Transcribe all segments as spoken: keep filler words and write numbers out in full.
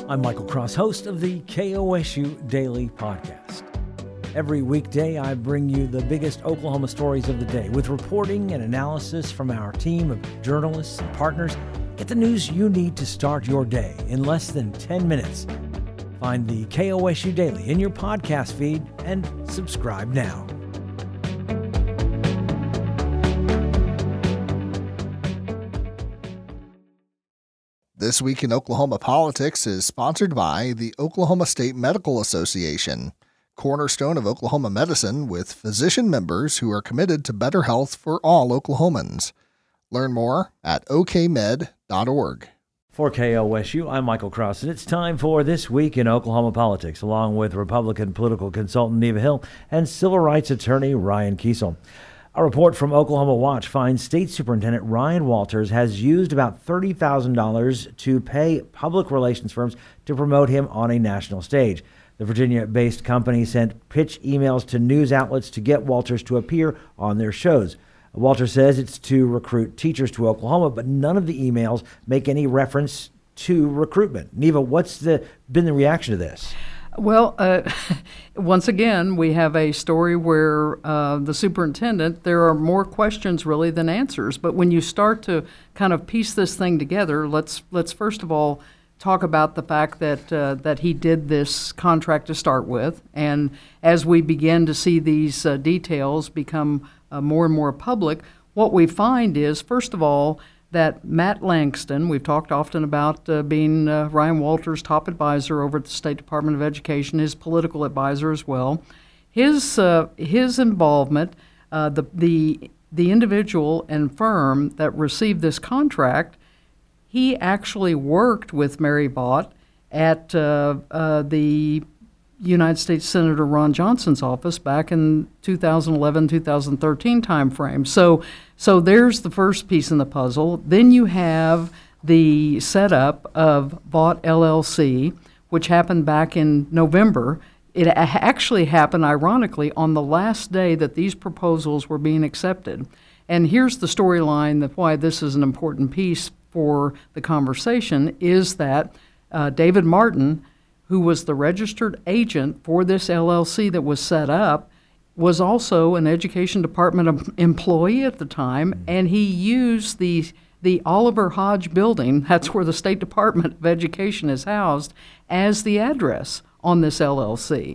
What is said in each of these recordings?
I'm Michael Cross, host of the K O S U Daily Podcast. Every weekday, I bring you the biggest Oklahoma stories of the day with reporting and analysis from our team of journalists and partners. Get the news you need to start your day in less than ten minutes. Find the K O S U Daily in your podcast feed and subscribe now. This Week in Oklahoma Politics is sponsored by the Oklahoma State Medical Association, cornerstone of Oklahoma medicine with physician members who are committed to better health for all Oklahomans. Learn more at o k med dot org. For K O S U, I'm Michael Cross, and it's time for This Week in Oklahoma Politics, along with Republican political consultant Neva Hill and civil rights attorney Ryan Kiesel. A report from Oklahoma Watch finds State Superintendent Ryan Walters has used about thirty thousand dollars to pay public relations firms to promote him on a national stage. The Virginia-based company sent pitch emails to news outlets to get Walters to appear on their shows. Walters says it's to recruit teachers to Oklahoma, but none of the emails make any reference to recruitment. Neva, what's the been the reaction to this? Well, uh, once again, we have a story where uh, the superintendent, there are more questions really than answers. But when you start to kind of piece this thing together, let's let's first of all talk about the fact that uh, that he did this contract to start with. And as we begin to see these uh, details become uh, more and more public, what we find is, first of all, that Matt Langston, we've talked often about uh, being uh, Ryan Walters' top advisor over at the State Department of Education, his political advisor as well. His uh, his involvement, uh, the the the individual and firm that received this contract, he actually worked with Mary Vaught at uh, uh, the United States Senator Ron Johnson's office back in two thousand eleven, two thousand thirteen timeframe. So, so there's the first piece in the puzzle. Then you have the setup of Vaught L L C, which happened back in November. It actually happened, ironically, on the last day that these proposals were being accepted. And here's the storyline that why this is an important piece for the conversation is that uh, David Martin, who was the registered agent for this L L C that was set up, was also an Education Department employee at the time, and he used the the Oliver Hodge building, that's where the State Department of Education is housed, as the address on this L L C.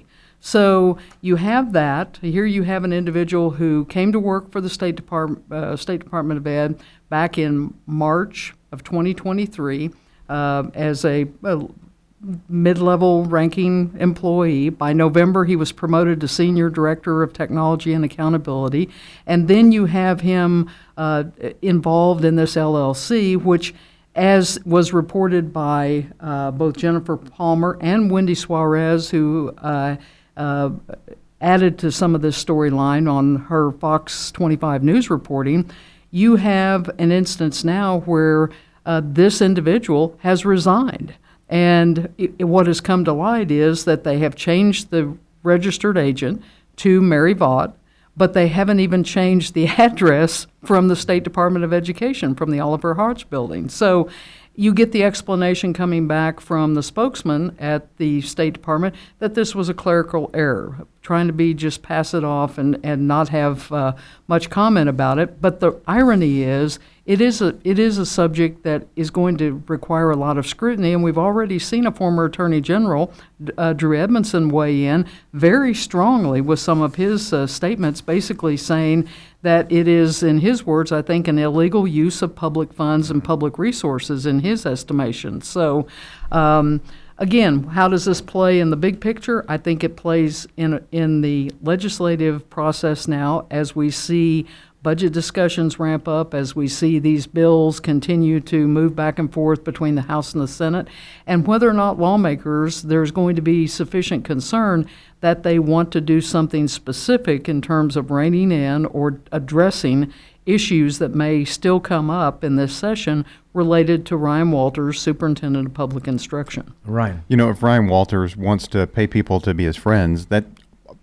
So you have that. Here you have an individual who came to work for the State Department, uh, State Department of Ed back in March of twenty twenty-three uh, as a, a mid-level ranking employee. By November, he was promoted to Senior Director of Technology and Accountability. And then you have him uh, involved in this L L C, which, as was reported by uh, both Jennifer Palmer and Wendy Suarez, who uh, uh, added to some of this storyline on her Fox twenty-five News reporting, you have an instance now where uh, this individual has resigned. And it, what has come to light is that they have changed the registered agent to Mary Vaught, but they haven't even changed the address from the State Department of Education, from the Oliver Hodge building. So you get the explanation coming back from the spokesman at the State Department that this was a clerical error, trying to be just pass it off and, and not have uh, much comment about it. But the irony is, it is a it is a subject that is going to require a lot of scrutiny, and we've already seen a former Attorney General, uh, Drew Edmondson, weigh in very strongly with some of his uh, statements, basically saying that it is, in his words, I think, an illegal use of public funds and public resources in his estimation. So, um, again, how does this play in the big picture? I think it plays in in the legislative process now as we see budget discussions ramp up, as we see these bills continue to move back and forth between the House and the Senate, and whether or not lawmakers, there's going to be sufficient concern that they want to do something specific in terms of reining in or addressing issues that may still come up in this session related to Ryan Walters, Superintendent of Public Instruction. Ryan. You know, if Ryan Walters wants to pay people to be his friends, that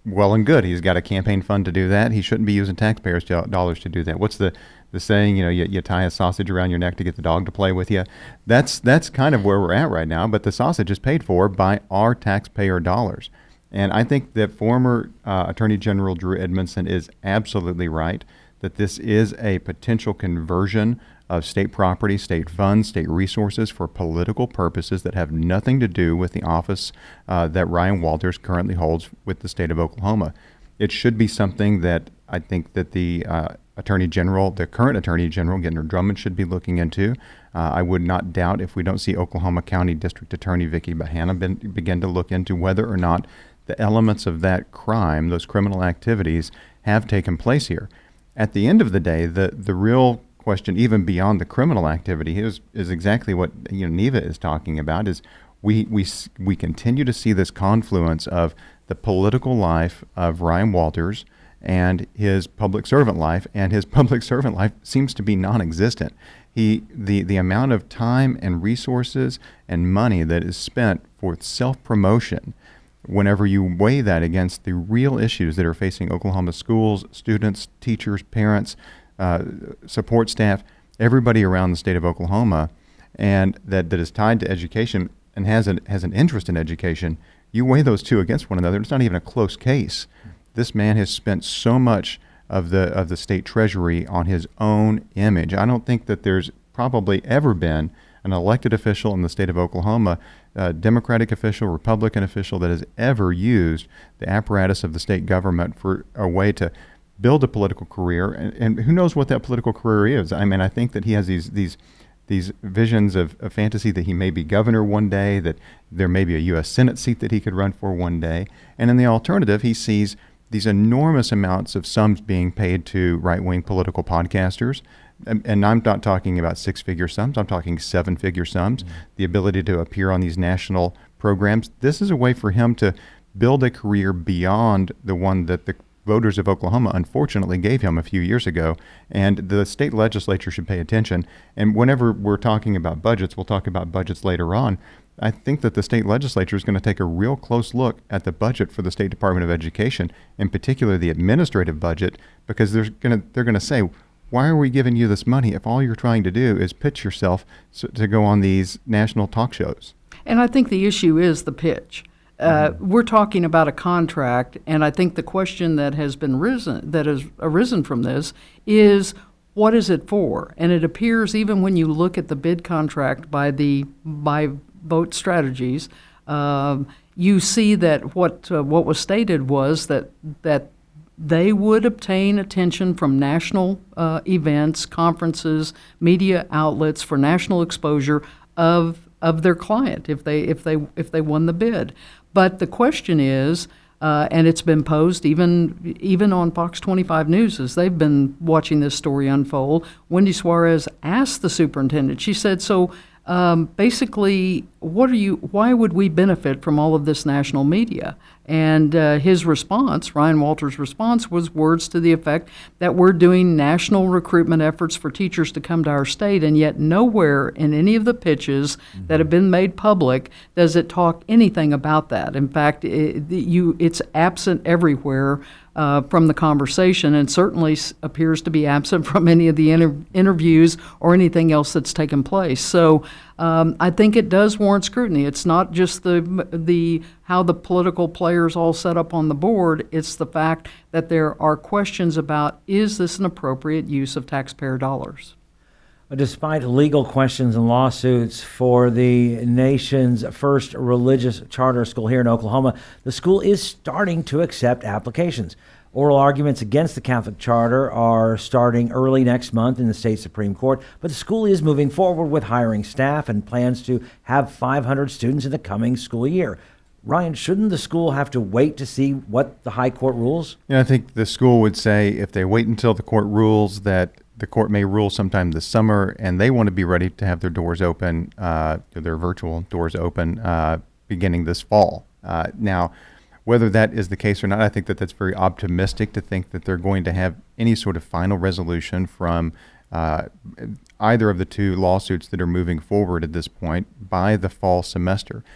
well and good. He's got a campaign fund to do that. He shouldn't be using taxpayers' do- dollars to do that. What's the, the saying? You know, you, you tie a sausage around your neck to get the dog to play with you. That's that's kind of where we're at right now. But the sausage is paid for by our taxpayer dollars. And I think that former uh, Attorney General Drew Edmondson is absolutely right that this is a potential conversion of state property, state funds, state resources for political purposes that have nothing to do with the office uh, that Ryan Walters currently holds with the state of Oklahoma. It should be something that I think that the uh, Attorney General, the current Attorney General, Gentner Drummond, should be looking into. Uh, I would not doubt if we don't see Oklahoma County District Attorney Vicki Bahana ben, begin to look into whether or not the elements of that crime, those criminal activities, have taken place here. At the end of the day, the, the real question, even beyond the criminal activity, is is exactly what you know Neva is talking about. Is we we we continue to see this confluence of the political life of Ryan Walters and his public servant life, and his public servant life seems to be non-existent. He the the amount of time and resources and money that is spent for self-promotion, whenever you weigh that against the real issues that are facing Oklahoma schools, students, teachers, parents, uh, support staff, everybody around the state of Oklahoma, and that, that is tied to education and has an, has an interest in education, you weigh those two against one another. It's not even a close case. This man has spent so much of the of the state treasury on his own image. I don't think that there's probably ever been an elected official in the state of Oklahoma, a Democratic official, Republican official, that has ever used the apparatus of the state government for a way to build a political career. And, and who knows what that political career is? I mean, I think that he has these these these visions of, of fantasy that he may be governor one day, that there may be a U S Senate seat that he could run for one day. And in the alternative, he sees these enormous amounts of sums being paid to right-wing political podcasters. And, and I'm not talking about six-figure sums. I'm talking seven-figure sums, mm-hmm. the ability to appear on these national programs. This is a way for him to build a career beyond the one that the voters of Oklahoma unfortunately gave him a few years ago. And the state legislature should pay attention. And whenever we're talking about budgets, we'll talk about budgets later on, I think that the state legislature is going to take a real close look at the budget for the State Department of Education, in particular the administrative budget, because they're going to they're going to say, why are we giving you this money if all you're trying to do is pitch yourself so, to go on these national talk shows? And I think the issue is the pitch. Uh, mm-hmm. We're talking about a contract, and I think the question that has been risen, that has arisen from this is, what is it for? And it appears, even when you look at the bid contract by the by Vote Strategies, um, you see that what uh, what was stated was that that they would obtain attention from national uh, events, conferences, media outlets for national exposure of of their client if they if they if they won the bid. But the question is, uh, and it's been posed even even on Fox twenty-five News as they've been watching this story unfold. Wendy Suarez asked the superintendent. She said, "So um, basically, what are you? Why would we benefit from all of this national media?" And uh, his response, Ryan Walters' response, was words to the effect that we're doing national recruitment efforts for teachers to come to our state, and yet nowhere in any of the pitches mm-hmm. that have been made public does it talk anything about that. In fact, it, you, it's absent everywhere uh, from the conversation, and certainly s- appears to be absent from any of the inter- interviews or anything else that's taken place. So um, I think it does warrant scrutiny. It's not just the the how the political players all set up on the board. It's the fact that there are questions about, is this an appropriate use of taxpayer dollars? Despite legal questions and lawsuits for the nation's first religious charter school here in Oklahoma, the school is starting to accept applications. Oral arguments against the Catholic charter are starting early next month in the state Supreme Court, but the school is moving forward with hiring staff and plans to have five hundred students in the coming school year. Ryan, shouldn't the school have to wait to see what the high court rules? Yeah, I think the school would say if they wait until the court rules, that the court may rule sometime this summer, and they want to be ready to have their doors open, uh, their virtual doors open, uh, beginning this fall. Uh, now, whether that is the case or not, I think that that's very optimistic to think that they're going to have any sort of final resolution from uh, either of the two lawsuits that are moving forward at this point by the fall semester.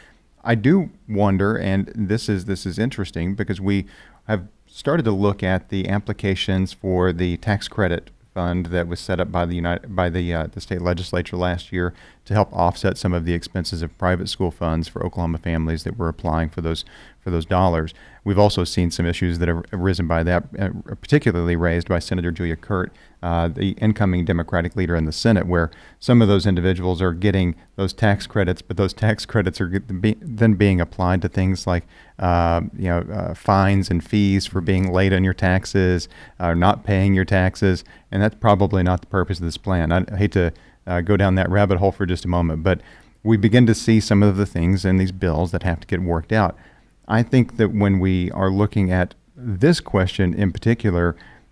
I do wonder, and this is this is interesting because we have started to look at the applications for the tax credit fund that was set up by the United by the uh, the state legislature last year to help offset some of the expenses of private school funds for Oklahoma families that were applying for those for those dollars. We've also seen some issues that have arisen by that, uh, particularly raised by Senator Julia Curt, uh, the incoming Democratic leader in the Senate, where some of those individuals are getting those tax credits, but those tax credits are be, then being applied to things like uh, you know uh, fines and fees for being late on your taxes, or uh, not paying your taxes, and that's probably not the purpose of this plan. I, I hate to uh, go down that rabbit hole for just a moment, but we begin to see some of the things in these bills that have to get worked out. I think that when we are looking at this question in particular,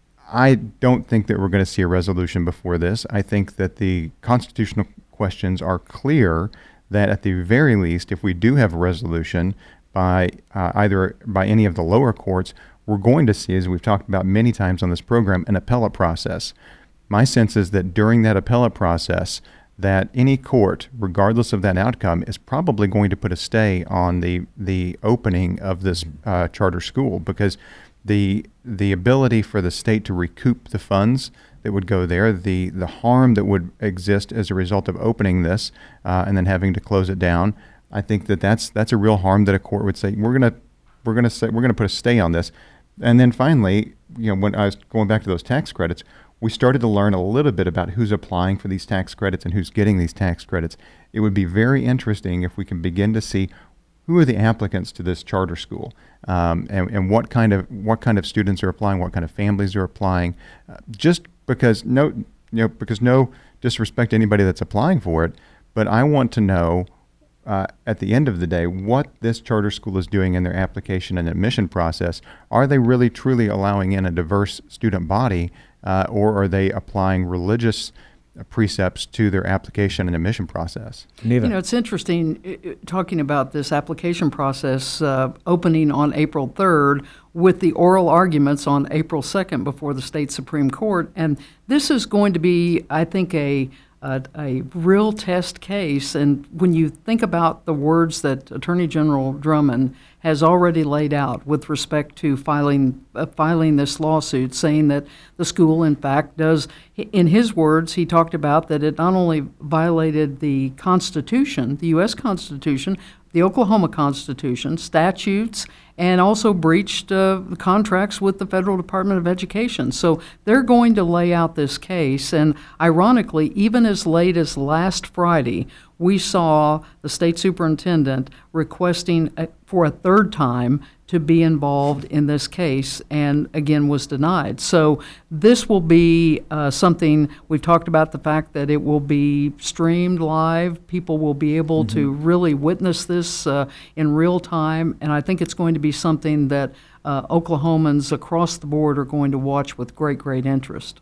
I don't think that we're going to see a resolution before this. I think that the constitutional questions are clear that at the very least, if we do have a resolution by uh, either by any of the lower courts, we're going to see, as we've talked about many times on this program, an appellate process. My sense is that during that appellate process, that any court, regardless of that outcome, is probably going to put a stay on the the opening of this uh, charter school, because the the ability for the state to recoup the funds that would go there, the the harm that would exist as a result of opening this uh, and then having to close it down, I think that that's that's a real harm that a court would say we're gonna we're gonna say we're gonna put a stay on this. And then finally, you know, when I was going back to those tax credits, we started to learn a little bit about who's applying for these tax credits and who's getting these tax credits. It would be very interesting if we can begin to see who are the applicants to this charter school, um, and, and what kind of what kind of students are applying, what kind of families are applying. Uh, just because no, you know, because no disrespect to anybody that's applying for it, but I want to know uh, at the end of the day what this charter school is doing in their application and admission process. Are they really truly allowing in a diverse student body? Uh, or are they applying religious uh, precepts to their application and admission process? Neva. You know, it's interesting uh, talking about this application process uh, opening on April third with the oral arguments on April second before the state Supreme Court. And this is going to be, I think, a A, a real test case. And when you think about the words that Attorney General Drummond has already laid out with respect to filing uh, filing this lawsuit, saying that the school, in fact, does, in his words, he talked about that it not only violated the Constitution, the U S Constitution, the Oklahoma Constitution, statutes, and also breached uh, contracts with the Federal Department of Education. So they're going to lay out this case, and ironically, even as late as last Friday, we saw the state superintendent requesting uh, for a third time to be involved in this case, and again was denied. So this will be uh, something, we've talked about the fact that it will be streamed live. People will be able mm-hmm. to really witness this uh, in real time, and I think it's going to be something that uh, Oklahomans across the board are going to watch with great, great interest.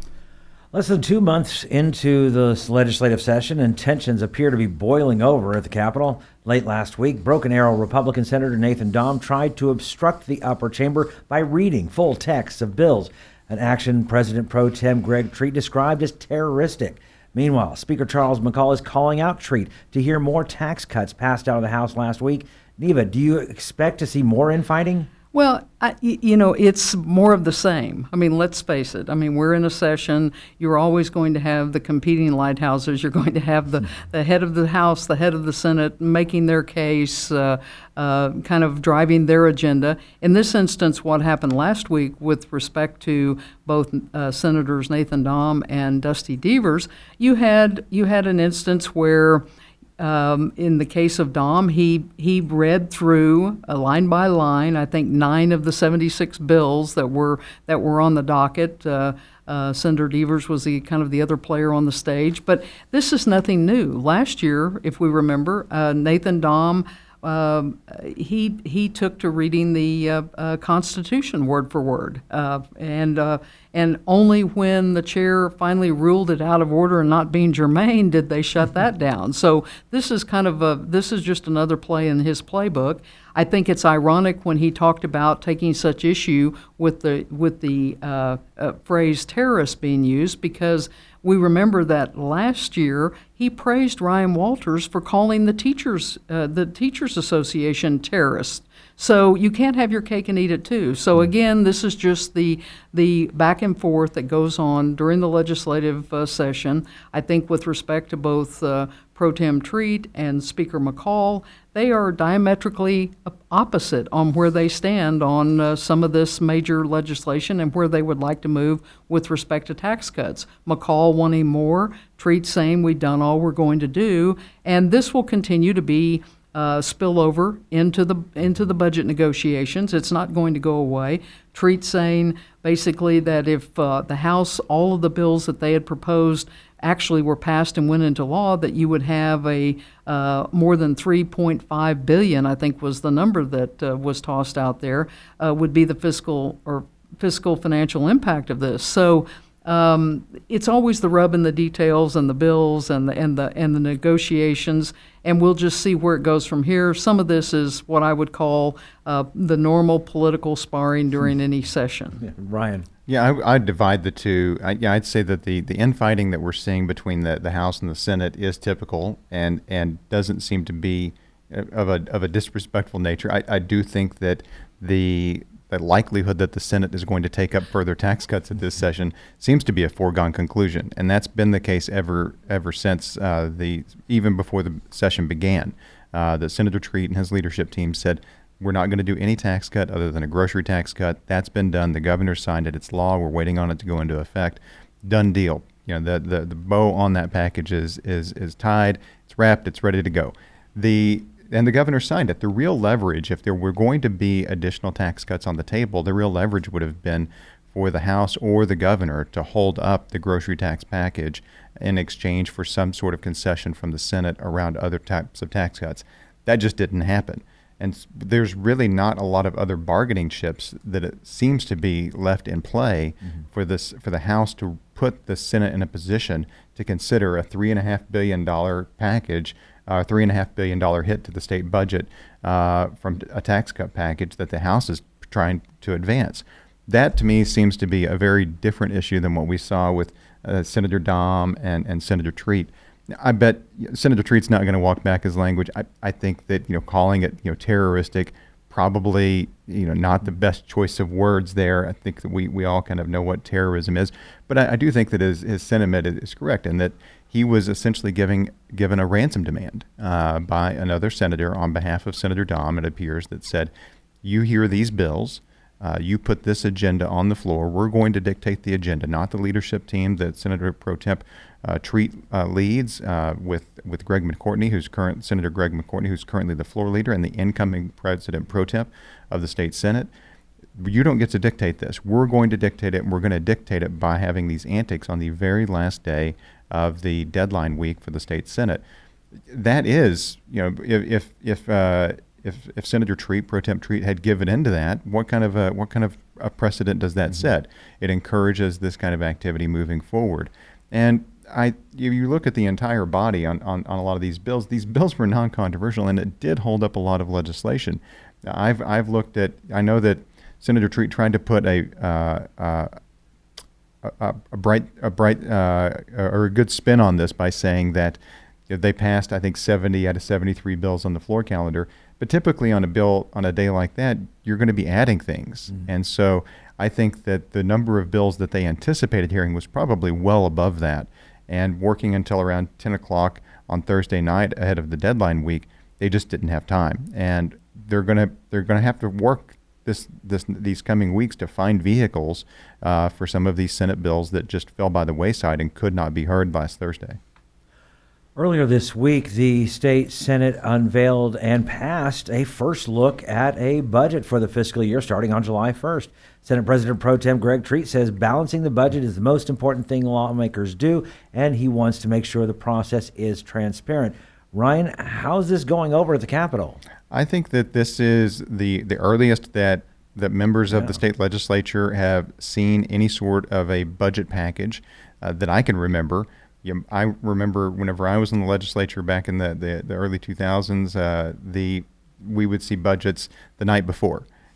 Less than two months into the legislative session, and tensions appear to be boiling over at the Capitol. Late last week, Broken Arrow Republican Senator Nathan Dahm tried to obstruct the upper chamber by reading full texts of bills, an action President Pro Tem Greg Treat described as terroristic. Meanwhile, Speaker Charles McCall is calling out Treat to hear more tax cuts passed out of the House last week. Neva, do you expect to see more infighting? Well, I, you know, it's more of the same. I mean, let's face it. I mean, we're in a session. You're always going to have the competing lighthouses. You're going to have the, the head of the House, the head of the Senate making their case, uh, uh, kind of driving their agenda. In this instance, what happened last week with respect to both uh, Senators Nathan Dahm and Dusty Deevers, you had you had an instance where Um, in the case of Dahm, he he read through uh, line by line, I think nine of the seventy-six bills that were that were on the docket. Uh, uh, Senator Deevers was the kind of the other player on the stage, but this is nothing new. Last year, if we remember, uh, Nathan Dahm. Um, he he took to reading the uh, uh, Constitution word for word, uh, and uh, and only when the chair finally ruled it out of order and not being germane did they shut that down. So this is kind of a this is just another play in his playbook. I think it's ironic when he talked about taking such issue with the with the uh, uh, phrase terrorist being used, because we remember that last year he praised Ryan Walters for calling the teachers, uh, the Teachers Association terrorists. So you can't have your cake and eat it too. So again, this is just the the back and forth that goes on during the legislative uh, session. I think with respect to both uh, Pro Tem Treat and Speaker McCall, they are diametrically opposite on where they stand on uh, some of this major legislation and where they would like to move with respect to tax cuts. McCall wanting more, Treat saying we've done all we're going to do, and this will continue to be Uh, spill over into the into the budget negotiations. It's not going to go away. Treat saying basically that if uh, the House, all of the bills that they had proposed actually were passed and went into law, that you would have a uh, more than three point five billion, I think was the number that uh, was tossed out there, uh, would be the fiscal or fiscal financial impact of this. So Um, it's always the rub in the details and the bills and the and the and the negotiations, and we'll just see where it goes from here. Some of this is what I would call uh, the normal political sparring during any session. Yeah, Ryan. Yeah, I, I'd divide the two. I, yeah, I'd say that the, the infighting that we're seeing between the, the House and the Senate is typical and, and doesn't seem to be of a of a disrespectful nature. I, I do think that the the likelihood that the Senate is going to take up further tax cuts at this session seems to be a foregone conclusion, and that's been the case ever ever since uh, the even before the session began. Uh, that Senator Treat and his leadership team said, we're not going to do any tax cut other than a grocery tax cut. That's been done. The governor signed it. It's law. We're waiting on it to go into effect. Done deal. You know, the the, the bow on that package is is is tied. It's wrapped. It's ready to go. The And the governor signed it. The real leverage, if there were going to be additional tax cuts on the table, the real leverage would have been for the House or the governor to hold up the grocery tax package in exchange for some sort of concession from the Senate around other types of tax cuts. That just didn't happen. And there's really not a lot of other bargaining chips that it seems to be left in play mm-hmm. for this for the House to put the Senate in a position to consider a three and a half billion dollar package, uh, three and a half billion dollar hit to the state budget uh, from a tax cut package that the House is trying to advance. That to me seems to be a very different issue than what we saw with uh, Senator Dom and, and Senator Treat. I bet Senator Treat's not going to walk back his language. I, I think that, you know, calling it, you know, terroristic, probably, you know, not the best choice of words there. I think that we, we all kind of know what terrorism is. But I, I do think that his, his sentiment is correct, and that he was essentially giving given a ransom demand uh, by another senator on behalf of Senator Dom, it appears, that said, you hear these bills, uh, you put this agenda on the floor, we're going to dictate the agenda, not the leadership team that Senator Pro Temp Uh, Treat uh, leads uh, with with Greg McCourtney, who's current Senator Greg McCourtney, who's currently the floor leader and the incoming President Pro Temp of the state Senate. You don't get to dictate this. We're going to dictate it, and we're going to dictate it by having these antics on the very last day of the deadline week for the state Senate. That is, you know, if if if uh, if, if Senator Treat, Pro Temp Treat, had given into that, what kind of a, what kind of a precedent does that mm-hmm. set? It encourages this kind of activity moving forward, and I, if you look at the entire body on, on, on a lot of these bills, these bills were non-controversial, and it did hold up a lot of legislation. I've I've looked at, I know that Senator Treat tried to put a uh, uh, a, a bright a bright uh, or a good spin on this by saying that they passed, I think, seventy out of seventy-three bills on the floor calendar. But typically on a bill on a day like that, you're going to be adding things, mm-hmm. and so I think that the number of bills that they anticipated hearing was probably well above that. And working until around ten o'clock on Thursday night ahead of the deadline week, they just didn't have time. And they're gonna they're gonna have to work this this these coming weeks to find vehicles uh, for some of these Senate bills that just fell by the wayside and could not be heard last Thursday. Earlier this week, the state Senate unveiled and passed a first look at a budget for the fiscal year starting on July first. Senate President Pro Tem Greg Treat says balancing the budget is the most important thing lawmakers do, and he wants to make sure the process is transparent. Ryan, how's this going over at the Capitol? I think that this is the, the earliest that, that members of yeah. the state legislature have seen any sort of a budget package uh, that I can remember. You know, I remember whenever I was in the legislature back in the, the, the early two thousands, uh, the we would see budgets the night before.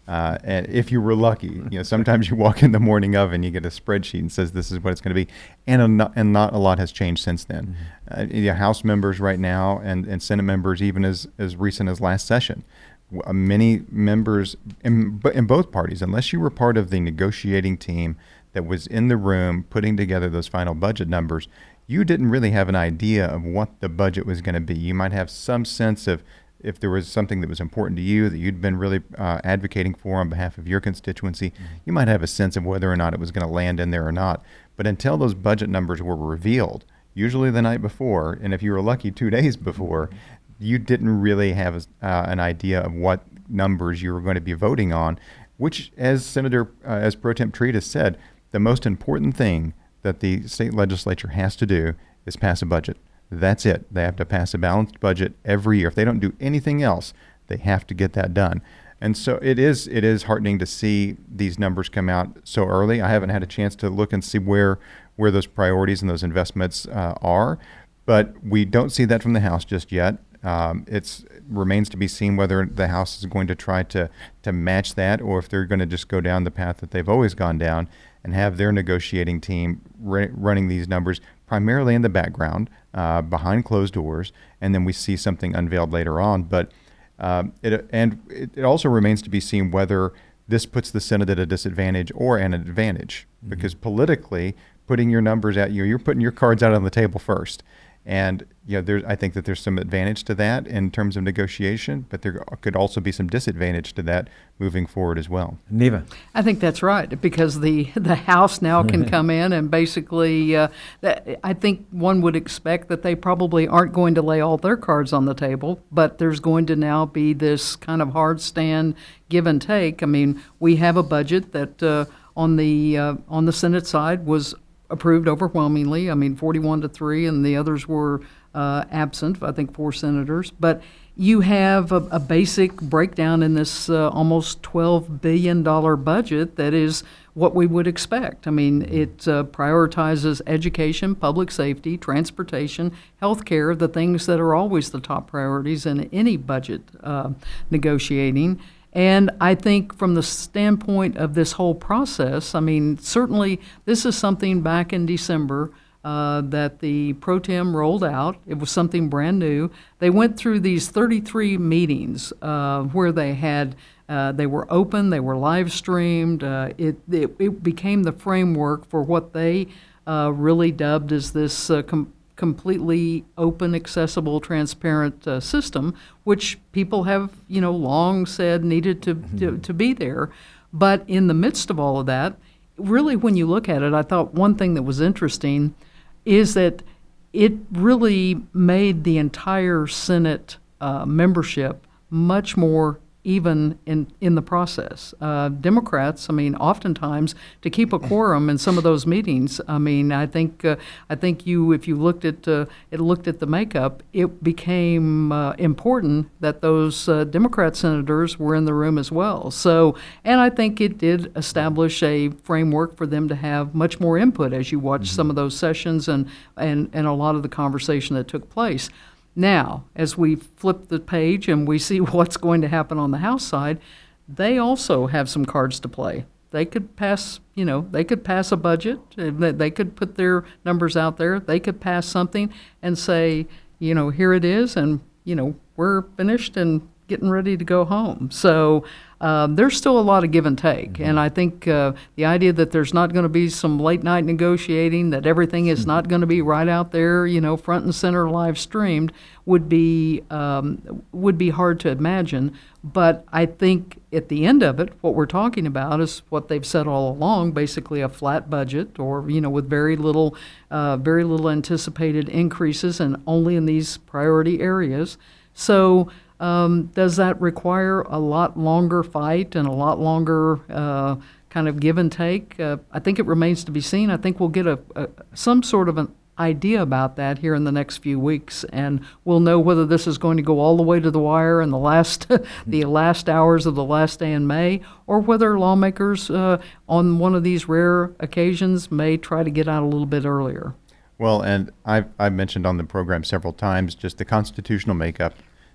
Uh, and if you were lucky, you know, sometimes you walk in the morning of and you get a spreadsheet and says this is what it's going to be, and a not, and not a lot has changed since then. Mm-hmm. Uh, you know, House members right now and, and Senate members, even as as recent as last session, uh, many members in, in both parties, unless you were part of the negotiating team that was in the room putting together those final budget numbers, you didn't really have an idea of what the budget was going to be. You might have some sense of if there was something that was important to you that you'd been really uh, advocating for on behalf of your constituency, mm-hmm. you might have a sense of whether or not it was going to land in there or not. But until those budget numbers were revealed, usually the night before, and if you were lucky, two days before, mm-hmm. you didn't really have uh, an idea of what numbers you were going to be voting on, which, as Senator, uh, as Pro Temp Treat has said, the most important thing that the state legislature has to do is pass a budget. That's it. They have to pass a balanced budget every year. If they don't do anything else, they have to get that done. And so it is it is heartening to see these numbers come out so early. I haven't had a chance to look and see where where those priorities and those investments uh, are, but we don't see that from the House just yet. Um, it's remains to be seen whether the House is going to try to to match that, or if they're going to just go down the path that they've always gone down and have their negotiating team ra- running these numbers primarily in the background, uh, behind closed doors, and then we see something unveiled later on. But uh, it and it, it also remains to be seen whether this puts the Senate at a disadvantage or an advantage, mm-hmm. because politically, putting your numbers out, you you're putting your cards out on the table first. And you know, there's, I think that there's some advantage to that in terms of negotiation, but there could also be some disadvantage to that moving forward as well. Neva. I think that's right, because the, the House now can come in and basically, uh, that, I think one would expect that they probably aren't going to lay all their cards on the table, but there's going to now be this kind of hard stand give and take. I mean, we have a budget that uh, on the uh, on the Senate side was approved overwhelmingly. I mean, forty-one to three, and the others were uh, absent, I think four senators. But you have a, a basic breakdown in this uh, almost twelve billion dollars budget that is what we would expect. I mean, it uh, prioritizes education, public safety, transportation, health care, the things that are always the top priorities in any budget uh, negotiating. And I think from the standpoint of this whole process, I mean, certainly this is something back in December uh, that the Pro Tem rolled out. It was something brand new. They went through these thirty-three meetings uh, where they had, uh, they were open, they were live streamed. Uh, it, it, it became the framework for what they uh, really dubbed as this uh, com- completely open, accessible, transparent uh, system, which people have, you know, long said needed to, mm-hmm. to, to be there. But in the midst of all of that, really when you look at it, I thought one thing that was interesting is that it really made the entire Senate uh, membership much more even in, in the process. Uh, Democrats, I mean, oftentimes to keep a quorum in some of those meetings, I mean, I think uh, I think you, if you looked at uh, it, looked at the makeup, it became uh, important that those uh, Democrat senators were in the room as well. So, and I think it did establish a framework for them to have much more input as you watch mm-hmm. some of those sessions and, and, and a lot of the conversation that took place. Now, as we flip the page and we see what's going to happen on the House side, they also have some cards to play. They could pass, you know, they could pass a budget. They could put their numbers out there. They could pass something and say, you know, here it is, and, you know, we're finished and getting ready to go home. So um, there's still a lot of give and take. Mm-hmm. And I think uh, the idea that there's not going to be some late night negotiating, that everything is not going to be right out there, you know, front and center live streamed, would be um, would be hard to imagine. But I think at the end of it, what we're talking about is what they've said all along, basically a flat budget, or, you know, with very little, uh, very little anticipated increases, and only in these priority areas. So Um, does that require a lot longer fight and a lot longer uh, kind of give and take? Uh, I think it remains to be seen. I think we'll get a, a some sort of an idea about that here in the next few weeks, and we'll know whether this is going to go all the way to the wire in the last the last hours of the last day in May, or whether lawmakers uh, on one of these rare occasions may try to get out a little bit earlier. Well, and I've, I've mentioned on the program several times just the constitutional makeup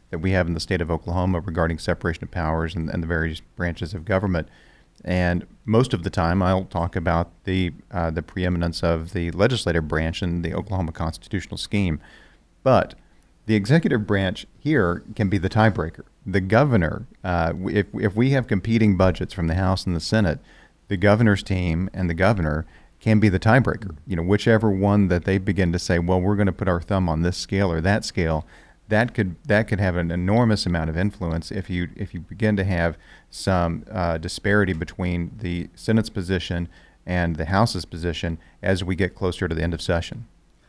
that we have in the state of Oklahoma regarding separation of powers and, and the various branches of government. And most of the time, I'll talk about the uh, the preeminence of the legislative branch in the Oklahoma constitutional scheme. But the executive branch here can be the tiebreaker. The governor, uh, if if we have competing budgets from the House and the Senate, the governor's team and the governor can be the tiebreaker. You know, whichever one that they begin to say, well, we're going to put our thumb on this scale or that scale, that could that could have an enormous amount of influence if you if you begin to have some uh, disparity between the Senate's position and the House's position as we get closer to the end of session.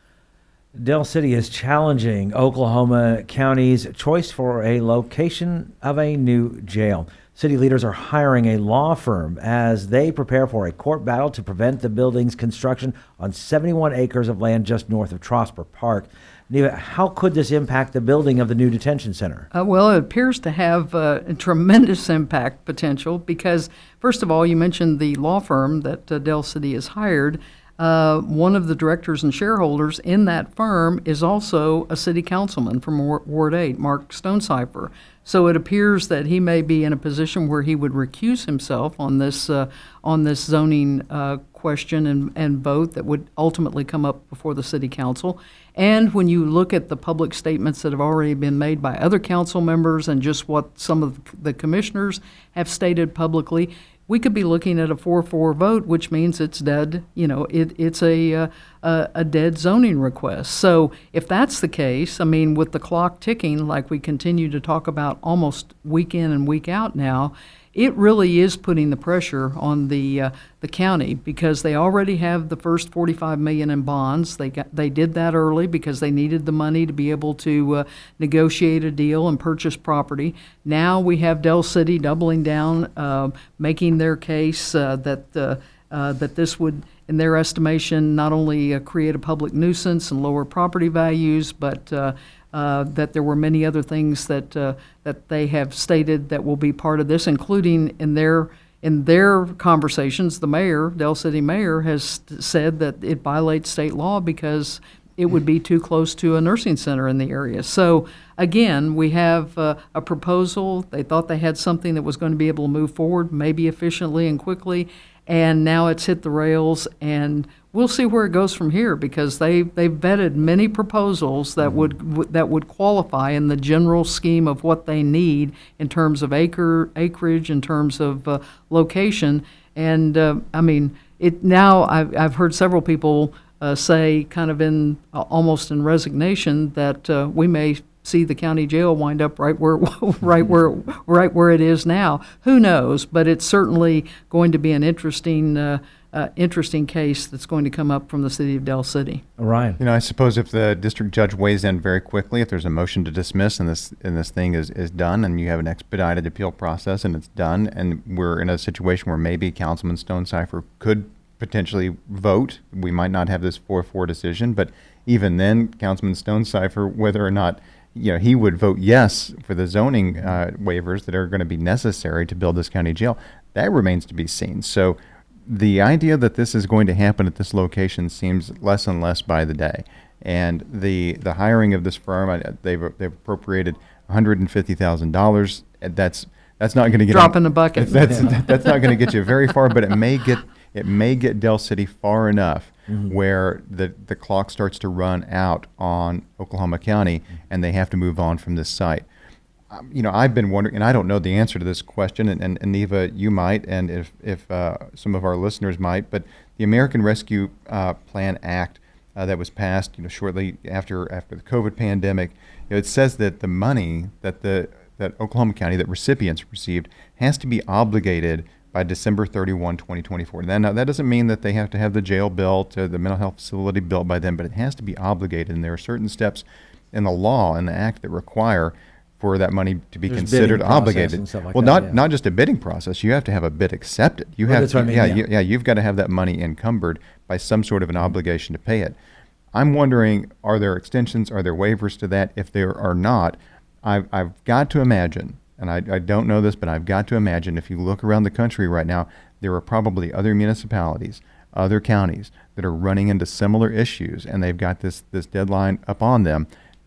Del City is challenging Oklahoma County's choice for a location of a new jail. City leaders are hiring a law firm as they prepare for a court battle to prevent the building's construction on seventy-one acres of land just north of Trosper Park. Neva, how could this impact the building of the new detention center? Uh, well, it appears to have uh, a tremendous impact potential because, first of all, you mentioned the law firm that uh, Del City has hired. Uh, one of the directors and shareholders in that firm is also a city councilman from Ward eight, Mark Stonecipher. So it appears that he may be in a position where he would recuse himself on this uh, on this zoning uh, question and, and vote that would ultimately come up before the city council. And when you look at the public statements that have already been made by other council members and just what some of the commissioners have stated publicly, we could be looking at a four four vote, which means it's dead. You know, it, it's a, uh, a a dead zoning request. So if that's the case, I mean, with the clock ticking, like we continue to talk about almost week in and week out now, it really is putting the pressure on the uh, the county because they already have the first forty-five million dollars in bonds. They got they did that early because they needed the money to be able to uh, negotiate a deal and purchase property. Now we have Del City doubling down, uh, making their case uh, that uh, uh, that this would, in their estimation, not only uh, create a public nuisance and lower property values, but uh, Uh, that there were many other things that uh, that they have stated that will be part of this, including in their in their conversations, the mayor, Del City mayor, has said that it violates state law because it would be too close to a nursing center in the area. So again, we have uh, a proposal. They thought they had something that was going to be able to move forward, maybe efficiently and quickly, and now it's hit the rails, and we'll see where it goes from here because they they've vetted many proposals that would w- that would qualify in the general scheme of what they need in terms of acre acreage, in terms of uh, location, and uh, I mean it. Now I've I've heard several people uh, say, kind of in uh, almost in resignation, that uh, we may see the county jail wind up right where right where right where it is now. Who knows? But it's certainly going to be an interesting. Uh, Uh, interesting case that's going to come up from the city of Del City. Ryan, You know, I suppose if the district judge weighs in very quickly, if there's a motion to dismiss and this and this thing is, is done and you have an expedited appeal process and it's done and we're in a situation where maybe Councilman Stonecipher could potentially vote, we might not have this four four decision, but even then, Councilman Stonecipher, whether or not you know, he would vote yes for the zoning uh, waivers that are going to be necessary to build this county jail, that remains to be seen. So the idea that this is going to happen at this location seems less and less by the day. And the the hiring of this firm, they've they've appropriated one hundred fifty thousand dollars. That's that's not going to get drop in the bucket. That's yeah. that's not going to get you very far, but it may get it may get Del City far enough mm-hmm. where the the clock starts to run out on Oklahoma County, mm-hmm. and they have to move on from this site. Um, you know, I've been wondering, and I don't know the answer to this question, and, and, and Neva, you might, and if, if uh, some of our listeners might, but the American Rescue uh, Plan Act uh, that was passed, you know, shortly after after the COVID pandemic, you know, it says that the money that the that Oklahoma County, that recipients received, has to be obligated by December thirty-first, twenty twenty-four. Now, now, that doesn't mean that they have to have the jail built, or the mental health facility built by then, but it has to be obligated, and there are certain steps in the law and the act that require for that money to be There's considered obligated. Like well, that, not yeah. not just a bidding process. You have to have a bid accepted. You Well, have, that's what I mean, yeah, yeah. You, yeah. You've got to have that money encumbered by some sort of an obligation to pay it. I'm wondering, are there extensions? Are there waivers to that? If there are not, I've I've got to imagine, and I I don't know this, but I've got to imagine, if you look around the country right now, there are probably other municipalities, other counties that are running into similar issues, and they've got this this deadline up on them.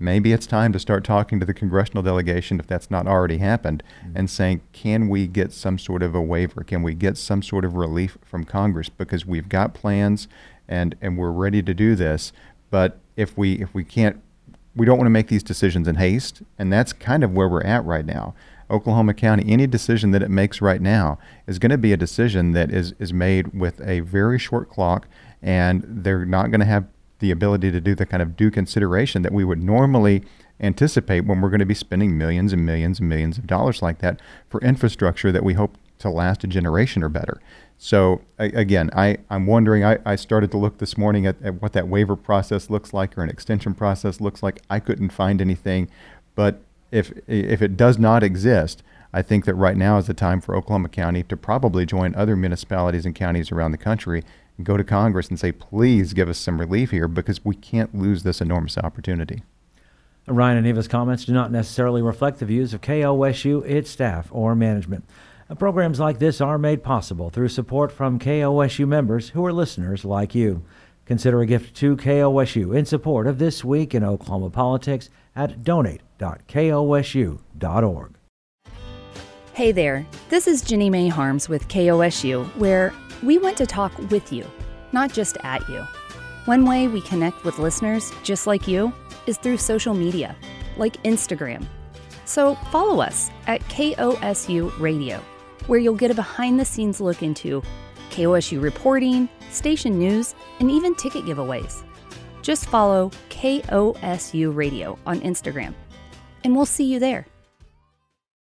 maybe it's time to start talking to the congressional delegation, if that's not already happened, mm-hmm. and saying, can we get some sort of a waiver? Can we get some sort of relief from Congress? Because we've got plans and, and we're ready to do this. But if we if we can't, we don't want to make these decisions in haste, and that's kind of where we're at right now. Oklahoma County, any decision that it makes right now is going to be a decision that is, is made with a very short clock, and they're not going to have the ability to do the kind of due consideration that we would normally anticipate when we're going to be spending millions and millions and millions of dollars like that for infrastructure that we hope to last a generation or better. So I, again, I, I'm wondering, I, I started to look this morning at, at what that waiver process looks like or an extension process looks like. I couldn't find anything, but if if it does not exist, I think that right now is the time for Oklahoma County to probably join other municipalities and counties around the country and go to Congress and say, please give us some relief here, because we can't lose this enormous opportunity. Ryan and Eva's comments do not necessarily reflect the views of K O S U, its staff, or management. Programs like this are made possible through support from K O S U members who are listeners like you. Consider a gift to K O S U in support of This Week in Oklahoma Politics at donate dot k o s u dot org. Hey there, this is Jenny Mae Harms with K O S U, where we want to talk with you, not just at you. One way we connect with listeners just like you is through social media, like Instagram. So follow us at K O S U Radio, where you'll get a behind-the-scenes look into K O S U reporting, station news, and even ticket giveaways. Just follow K O S U Radio on Instagram, and we'll see you there.